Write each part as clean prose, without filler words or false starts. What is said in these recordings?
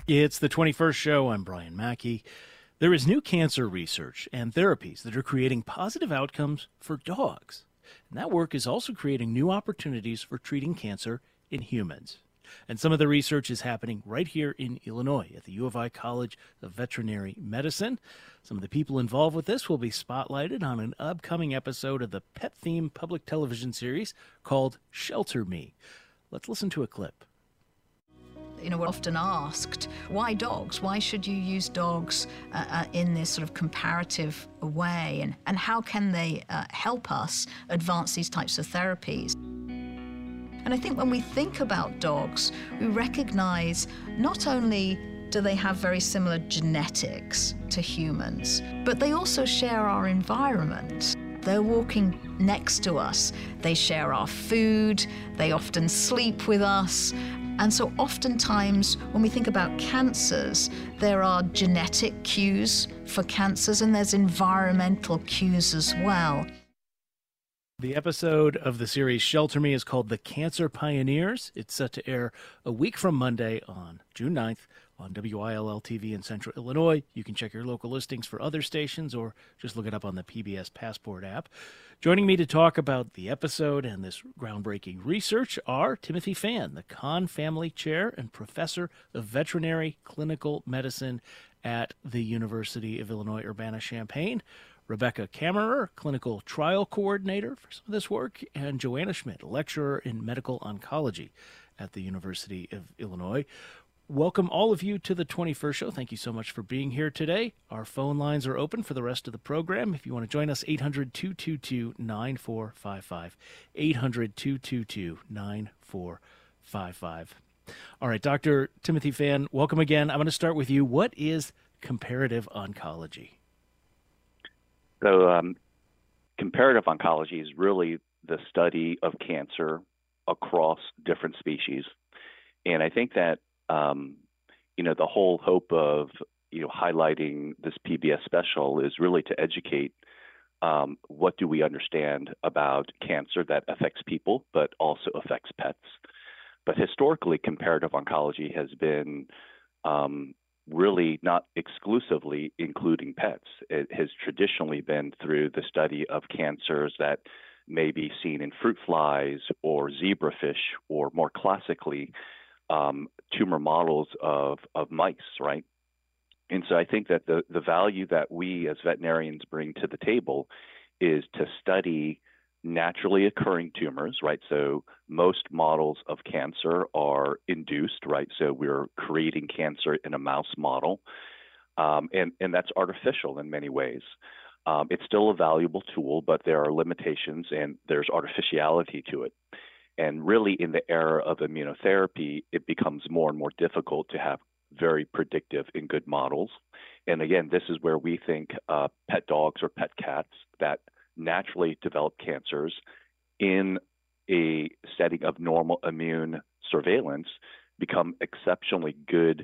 It's the 21st show. I'm Brian Mackey. There is new cancer research and therapies that are creating positive outcomes for dogs. And that work is also creating new opportunities for treating cancer in humans. And some of the research is happening right here in Illinois at the U of I College of Veterinary Medicine. Some of the people involved with this will be spotlighted on an upcoming episode of the pet-themed public television series called Shelter Me. Let's listen to a clip. We're often asked, why dogs? Why should you use dogs in this sort of comparative way? And how can they help us advance these types of therapies? And I think when we think about dogs, we recognize not only do they have very similar genetics to humans, but they also share our environment. They're walking next to us. They share our food. They often sleep with us. And so oftentimes, when we think about cancers, there are genetic cues for cancers and there's environmental cues as well. The episode of the series Shelter Me is called The Cancer Pioneers. It's set to air a week from Monday on June 9th on WILL-TV in Central Illinois. You can check your local listings for other stations or just look it up on the PBS Passport app. Joining me to talk about the episode and this groundbreaking research are Timothy Phan, the Kahn Family Chair and Professor of Veterinary Clinical Medicine at the University of Illinois Urbana-Champaign, Rebecca Kammerer, Clinical Trial Coordinator for some of this work, and Joanna Schmidt, Lecturer in Medical Oncology at the University of Illinois. Welcome all of you to the 21st show. Thank you so much for being here today. Our phone lines are open for the rest of the program. If you want to join us, 800-222-9455, 800-222-9455. All right, Dr. Timothy Phan, welcome again. I'm going to start with you. What is comparative oncology? So comparative oncology is really the study of cancer across different species. And I think that the whole hope of, highlighting this PBS special is really to educate what do we understand about cancer that affects people, but also affects pets. But historically, comparative oncology has been really not exclusively including pets. It has traditionally been through the study of cancers that may be seen in fruit flies or zebrafish, or more classically, tumor models of mice, right? And so I think that the value that we as veterinarians bring to the table is to study naturally occurring tumors, right? So most models of cancer are induced, right? So we're creating cancer in a mouse model, and that's artificial in many ways. It's still a valuable tool, but there are limitations and there's artificiality to it. And really, in the era of immunotherapy, it becomes more and more difficult to have very predictive and good models. And again, this is where we think pet dogs or pet cats that naturally develop cancers in a setting of normal immune surveillance become exceptionally good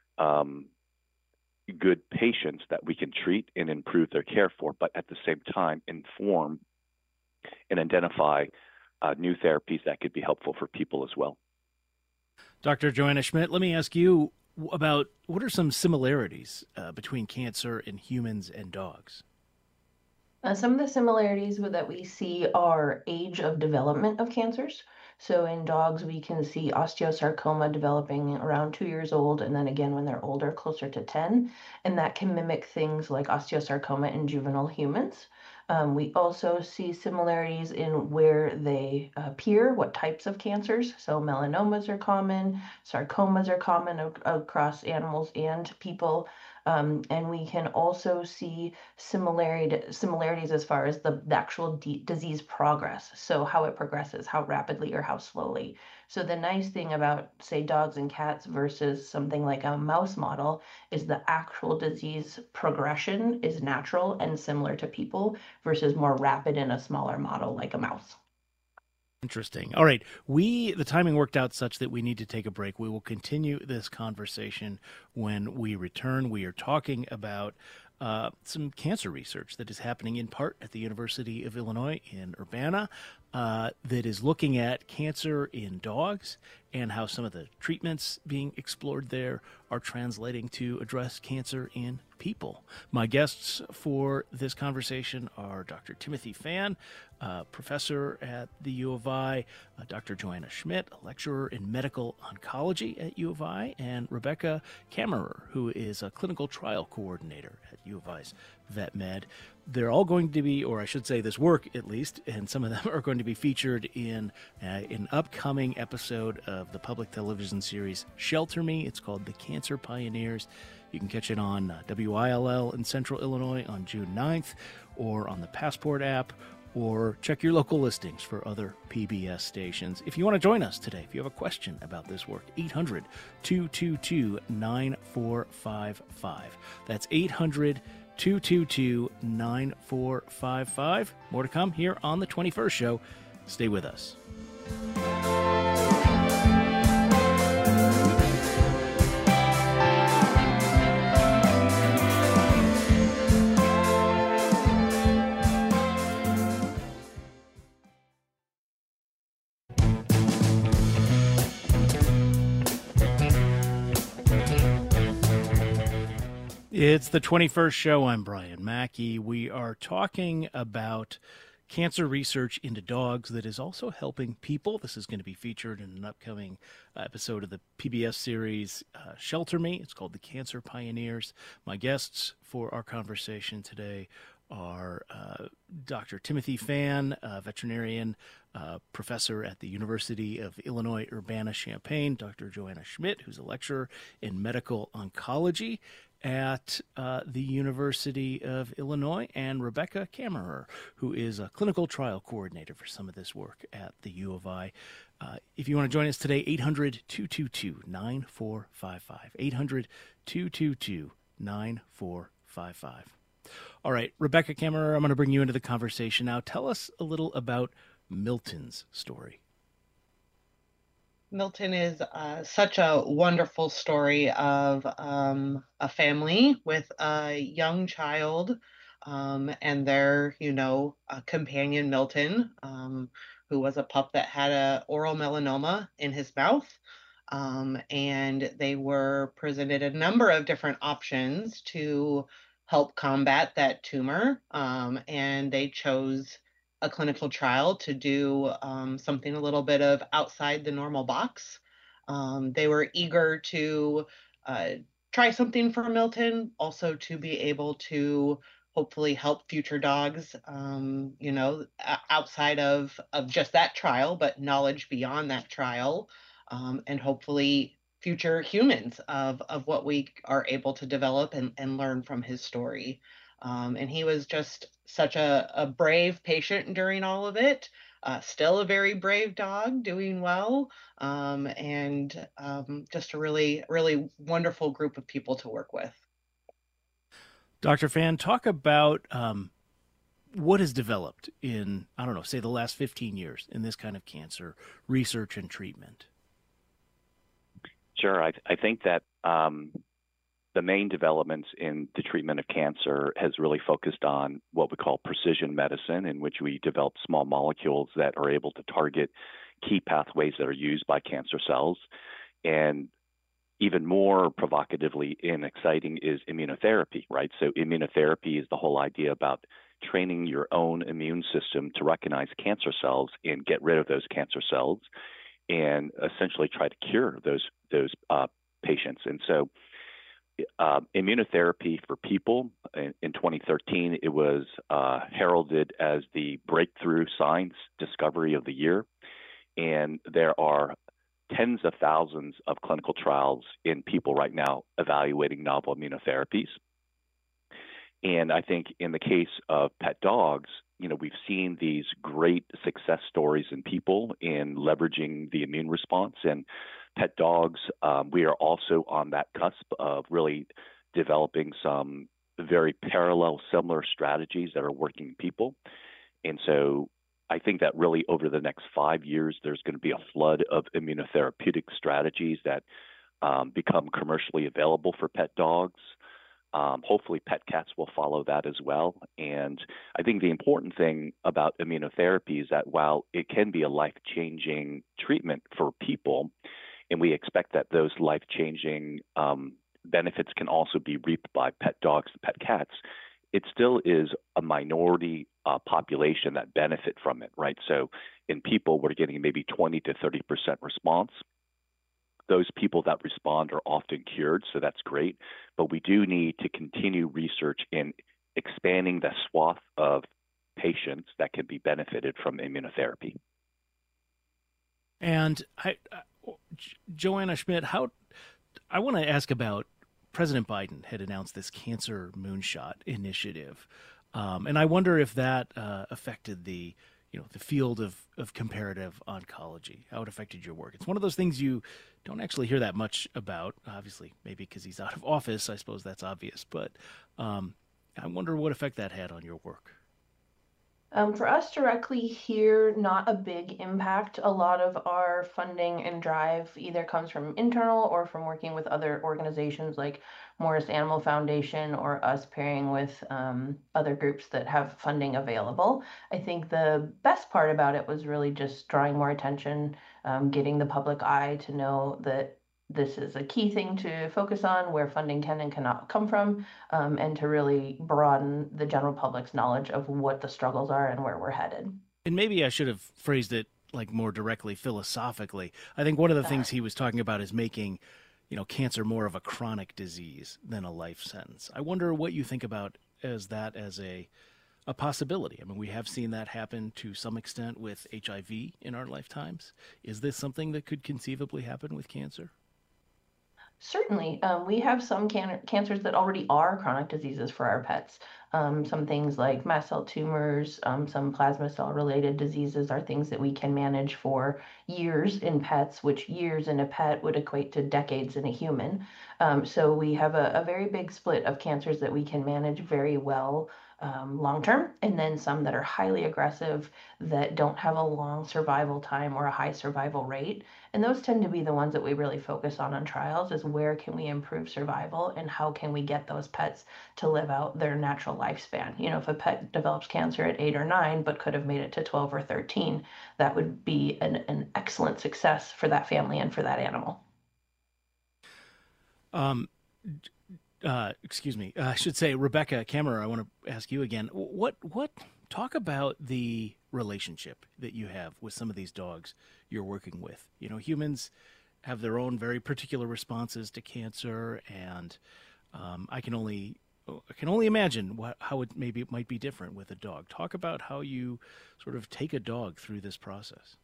patients that we can treat and improve their care for, but at the same time inform and identify new therapies that could be helpful for people as well. Dr. Joanna Schmidt, let me ask you about what are some similarities between cancer in humans and dogs? Some of the similarities that we see are age of development of cancers. So in dogs, we can see osteosarcoma developing around 2 years old, and then again when they're older, closer to 10. And that can mimic things like osteosarcoma in juvenile humans. We also see similarities in where they appear, what types of cancers. So melanomas are common, sarcomas are common across animals and people. And we can also see similarities as far as the actual disease progress. So how it progresses, how rapidly or how slowly. So the nice thing about, say, dogs and cats versus something like a mouse model is the actual disease progression is natural and similar to people versus more rapid in a smaller model like a mouse. Interesting. All right. The timing worked out such that we need to take a break. We will continue this conversation when we return. We are talking about some cancer research that is happening in part at the University of Illinois in Urbana that is looking at cancer in dogs and how some of the treatments being explored there are translating to address cancer in people. My guests for this conversation are Dr. Timothy Fan, professor at the U of I, Dr. Joanna Schmidt, a lecturer in medical oncology at U of I, and Rebecca Kammerer, who is a clinical trial coordinator at U of I's VetMed. They're all going to be, or I should say this work at least, and some of them are going to be featured in an upcoming episode of the public television series Shelter Me. It's called The Cancer Pioneers. You can catch it on WILL in Central Illinois on June 9th, or on the Passport app, or check your local listings for other PBS stations. If you want to join us today, if you have a question about this work, 800-222-9455. That's 800-222-9455. More to come here on the 21st show. Stay with us. It's the 21st show. I'm Brian Mackey. We are talking about cancer research into dogs that is also helping people. This is going to be featured in an upcoming episode of the PBS series Shelter Me. It's called The Cancer Pioneers. My guests for our conversation today are Dr. Timothy Fan, veterinarian, professor at the University of Illinois Urbana-Champaign, Dr. Joanna Schmidt, who's a lecturer in medical oncology at the University of Illinois, and Rebecca Kammerer, who is a clinical trial coordinator for some of this work at the U of I. If you want to join us today, 800-222-9455, 800-222-9455. All right, Rebecca Kammerer, I'm going to bring you into the conversation now. Tell us a little about Milton's story. Milton is such a wonderful story of a family with a young child and their, companion Milton, who was a pup that had an oral melanoma in his mouth. And they were presented a number of different options to help combat that tumor. And they chose a clinical trial to do something a little bit of outside the normal box. They were eager to try something for Milton, also to be able to hopefully help future dogs, outside of just that trial, but knowledge beyond that trial, and hopefully future humans of what we are able to develop and learn from his story. And he was just such a brave patient during all of it, still a very brave dog, doing well, and just a really, really wonderful group of people to work with. Dr. Fan, talk about what has developed in, say the last 15 years in this kind of cancer research and treatment. Sure. I think that the main developments in the treatment of cancer has really focused on what we call precision medicine, in which we develop small molecules that are able to target key pathways that are used by cancer cells. And even more provocatively and exciting is immunotherapy, right? So immunotherapy is the whole idea about training your own immune system to recognize cancer cells and get rid of those cancer cells and essentially try to cure those patients. And so immunotherapy for people in 2013, it was heralded as the breakthrough science discovery of the year. And there are tens of thousands of clinical trials in people right now evaluating novel immunotherapies. And I think in the case of pet dogs, we've seen these great success stories in people in leveraging the immune response. And pet dogs, we are also on that cusp of really developing some very parallel, similar strategies that are working in people. And so I think that really over the next 5 years, there's going to be a flood of immunotherapeutic strategies that become commercially available for pet dogs. Hopefully pet cats will follow that as well. And I think the important thing about immunotherapy is that while it can be a life-changing treatment for people, and we expect that those life-changing benefits can also be reaped by pet dogs and pet cats, it still is a minority population that benefit from it, right? So in people, we're getting maybe 20 to 30% response. Those people that respond are often cured, so that's great. But we do need to continue research in expanding the swath of patients that can be benefited from immunotherapy. And Joanna Schmidt, I want to ask about President Biden had announced this Cancer Moonshot initiative, and I wonder if that affected the field of comparative oncology, how it affected your work. It's one of those things you don't actually hear that much about, obviously, maybe because he's out of office. I suppose that's obvious, but I wonder what effect that had on your work. For us directly here, not a big impact. A lot of our funding and drive either comes from internal or from working with other organizations like Morris Animal Foundation or us pairing with other groups that have funding available. I think the best part about it was really just drawing more attention, getting the public eye to know that this is a key thing to focus on, where funding can and cannot come from, and to really broaden the general public's knowledge of what the struggles are and where we're headed. And maybe I should have phrased it like more directly philosophically. I think one of the things he was talking about is making, cancer more of a chronic disease than a life sentence. I wonder what you think about as a possibility. I mean, we have seen that happen to some extent with HIV in our lifetimes. Is this something that could conceivably happen with cancer? Certainly. We have some cancers that already are chronic diseases for our pets. Some things like mast cell tumors, some plasma cell related diseases are things that we can manage for years in pets, which years in a pet would equate to decades in a human. So we have a very big split of cancers that we can manage very well long term, and then some that are highly aggressive that don't have a long survival time or a high survival rate. And those tend to be the ones that we really focus on trials, is where can we improve survival and how can we get those pets to live out their natural lifespan. If a pet develops cancer at 8 or 9 but could have made it to 12 or 13, that would be an excellent success for that family and for that animal. Excuse me. I should say, Rebecca Kammerer, I want to ask you again. What talk about the relationship that you have with some of these dogs you're working with? Humans have their own very particular responses to cancer, and I can only imagine how it might be different with a dog. Talk about how you sort of take a dog through this process.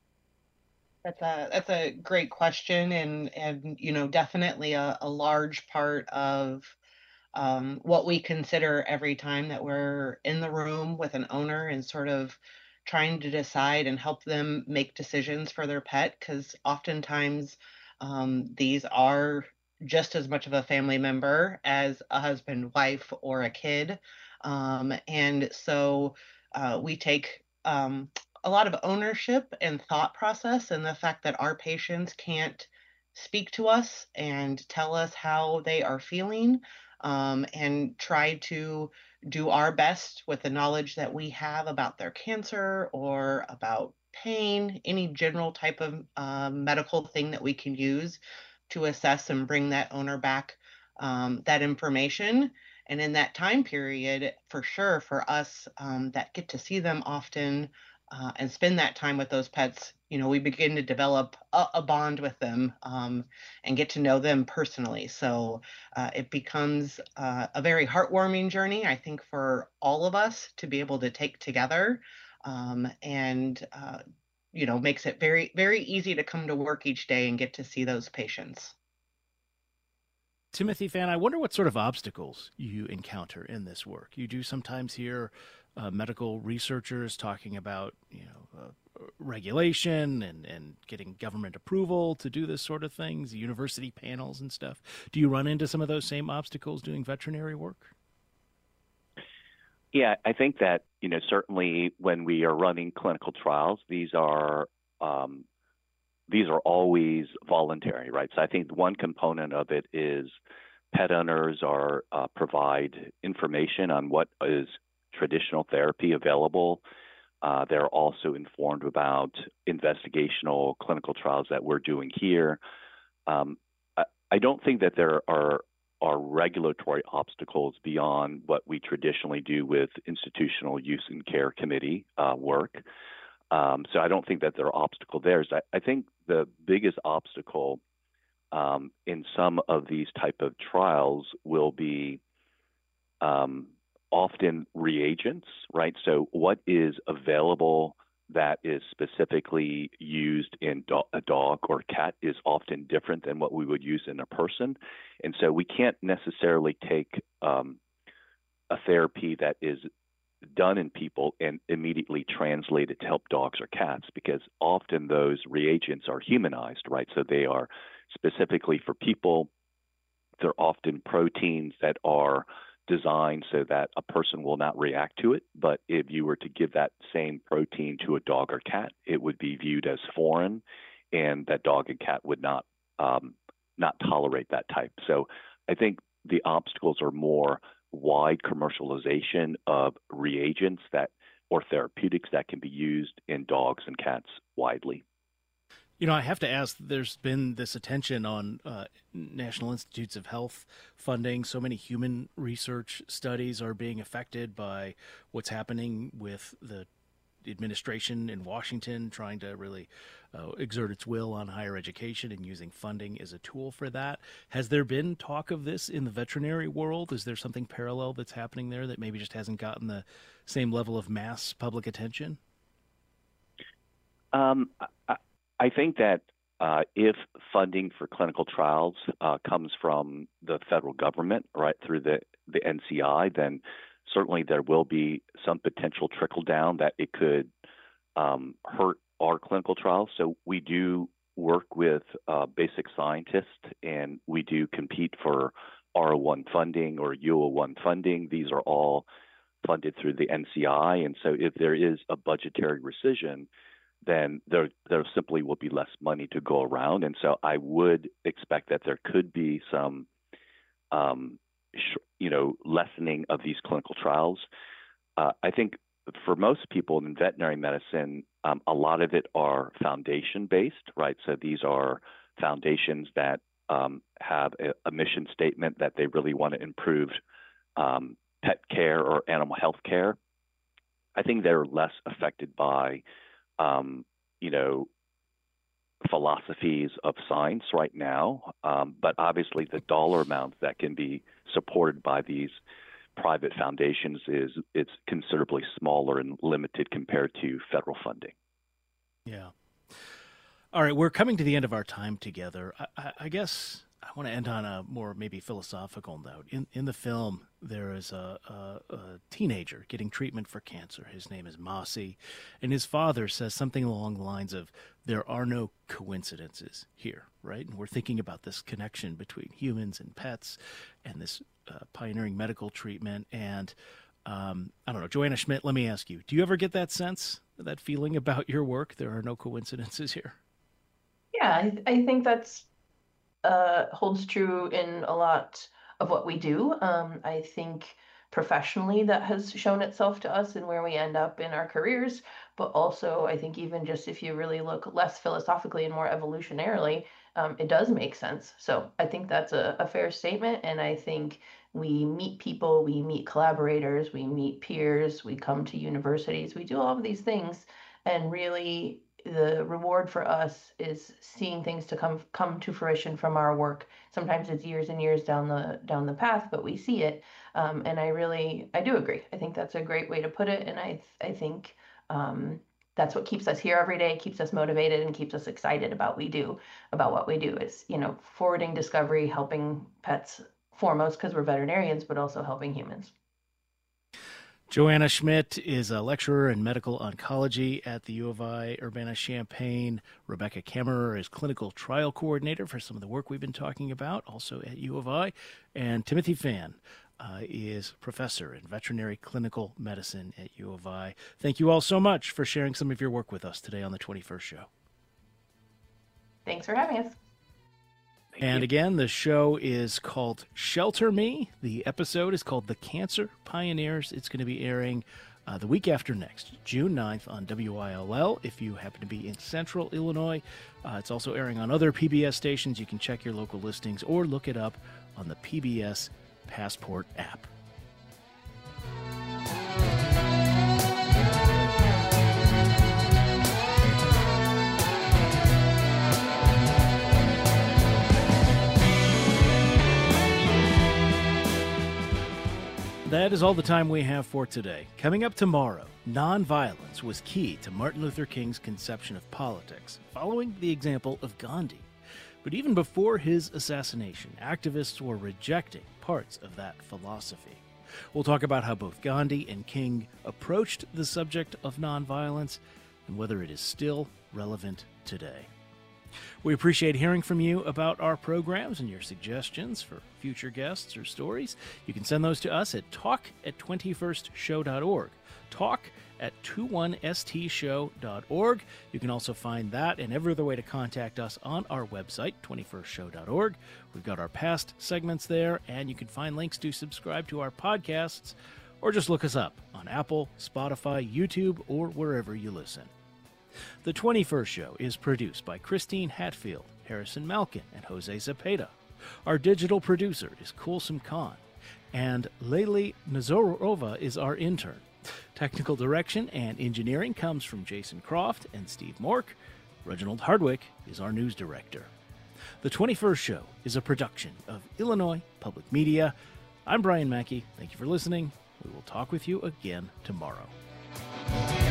That's a great question, and definitely a large part of what we consider every time that we're in the room with an owner and sort of trying to decide and help them make decisions for their pet, because oftentimes these are just as much of a family member as a husband, wife, or a kid. And so we take a lot of ownership and thought process in the fact that our patients can't speak to us and tell us how they are feeling, and try to do our best with the knowledge that we have about their cancer or about pain, any general type of medical thing that we can use to assess and bring that owner back that information. And in that time period, for sure, for us that get to see them often and spend that time with those pets, we begin to develop a bond with them and get to know them personally. So it becomes a very heartwarming journey, I think, for all of us to be able to take together, and makes it very, very easy to come to work each day and get to see those patients. Timothy Fan, I wonder what sort of obstacles you encounter in this work. You do sometimes hear medical researchers talking about, regulation and getting government approval to do this sort of things, university panels and stuff. Do you run into some of those same obstacles doing veterinary work? Yeah, I think that, certainly when we are running clinical trials, these are always voluntary, right? So I think one component of it is pet owners provide information on what is traditional therapy available. They're also informed about investigational clinical trials that we're doing here. Um, I don't think that there are regulatory obstacles beyond what we traditionally do with institutional use and care committee work. So I don't think that there are obstacles there. I think the biggest obstacle in some of these type of trials will be often reagents, right? So what is available that is specifically used in a dog or cat is often different than what we would use in a person. And so we can't necessarily take a therapy that is done in people and immediately translate it to help dogs or cats, because often those reagents are humanized, right? So they are specifically for people. They're often proteins that are designed so that a person will not react to it. But if you were to give that same protein to a dog or cat, it would be viewed as foreign, and that dog and cat would not tolerate that type. So I think the obstacles are more wide commercialization of reagents or therapeutics that can be used in dogs and cats widely. I have to ask, there's been this attention on National Institutes of Health funding. So many human research studies are being affected by what's happening with the administration in Washington trying to really exert its will on higher education and using funding as a tool for that. Has there been talk of this in the veterinary world? Is there something parallel that's happening there that maybe just hasn't gotten the same level of mass public attention? I think that if funding for clinical trials comes from the federal government, right, through the NCI, then certainly there will be some potential trickle down that it could hurt our clinical trials. So we do work with basic scientists, and we do compete for R01 funding or UO1 funding. These are all funded through the NCI. And so if there is a budgetary rescission, then there simply will be less money to go around. And so I would expect that there could be some, lessening of these clinical trials. I think for most people in veterinary medicine, a lot of it are foundation-based, right? So these are foundations that have a mission statement that they really want to improve pet care or animal health care. I think they're less affected by philosophies of science right now. But obviously the dollar amounts that can be supported by these private foundations it's considerably smaller and limited compared to federal funding. Yeah. All right. We're coming to the end of our time together. I guess I want to end on a more maybe philosophical note. In the film, there is a teenager getting treatment for cancer. His name is Mossy, and his father says something along the lines of, there are no coincidences here, right? And we're thinking about this connection between humans and pets and this pioneering medical treatment. And I don't know, Joanna Schmidt, let me ask you, do you ever get that sense, that feeling about your work? There are no coincidences here. Yeah, I think that's holds true in a lot of what we do. I think professionally that has shown itself to us in where we end up in our careers, but also I think even just if you really look less philosophically and more evolutionarily, it does make sense. So I think that's a fair statement, and I think we meet people, we meet collaborators, we meet peers, we come to universities, we do all of these things, and really the reward for us is seeing things to come to fruition from our work. Sometimes it's years and years down the path, but we see it. And I do agree. I think that's a great way to put it. And I think that's what keeps us here every day, keeps us motivated, and keeps us excited about what we do is, forwarding discovery, helping pets foremost because we're veterinarians, but also helping humans. Joanna Schmidt is a lecturer in medical oncology at the U of I Urbana-Champaign. Rebecca Kammerer is clinical trial coordinator for some of the work we've been talking about, also at U of I. And Timothy Phan is professor in veterinary clinical medicine at U of I. Thank you all so much for sharing some of your work with us today on the 21st Show. Thanks for having us. And again, the show is called Shelter Me. The episode is called The Cancer Pioneers. It's going to be airing the week after next, June 9th on WILL, if you happen to be in central Illinois. It's also airing on other PBS stations. You can check your local listings or look it up on the PBS Passport app. That is all the time we have for today. Coming up tomorrow, nonviolence was key to Martin Luther King's conception of politics, following the example of Gandhi. But even before his assassination, activists were rejecting parts of that philosophy. We'll talk about how both Gandhi and King approached the subject of nonviolence and whether it is still relevant today. We appreciate hearing from you about our programs and your suggestions for future guests or stories. You can send those to us at talk@21stshow.org. talk@21stshow.org. You can also find that and every other way to contact us on our website, 21stshow.org. We've got our past segments there, and you can find links to subscribe to our podcasts, or just look us up on Apple, Spotify, YouTube, or wherever you listen. The 21st Show is produced by Christine Hatfield, Harrison Malkin, and Jose Zepeda. Our digital producer is Kulsum Khan, and Layli Nazorova is our intern. Technical direction and engineering comes from Jason Croft and Steve Mork. Reginald Hardwick is our news director. The 21st Show is a production of Illinois Public Media. I'm Brian Mackey. Thank you for listening. We will talk with you again tomorrow.